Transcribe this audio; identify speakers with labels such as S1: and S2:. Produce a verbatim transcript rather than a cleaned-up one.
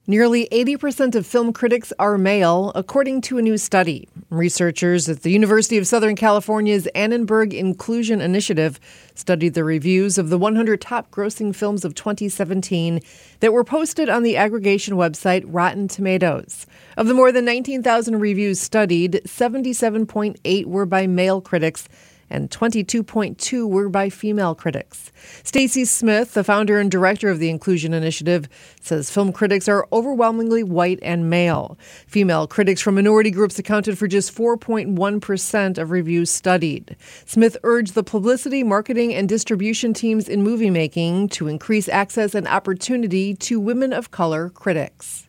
S1: Nearly eighty percent of film critics are male, according to a new study. Researchers at the University of Southern California's Annenberg Inclusion Initiative studied the reviews of the one hundred top grossing films of twenty seventeen that were posted on the aggregation website Rotten Tomatoes. Of the more than nineteen thousand reviews studied, seventy-seven point eight were by male critics and twenty-two point two were by female critics. Stacy Smith, the founder and director of the Inclusion Initiative, says film critics are overwhelmingly white and male. Female critics from minority groups accounted for just four point one percent of reviews studied. Smith urged the publicity, marketing, and distribution teams in movie making to increase access and opportunity to women of color critics.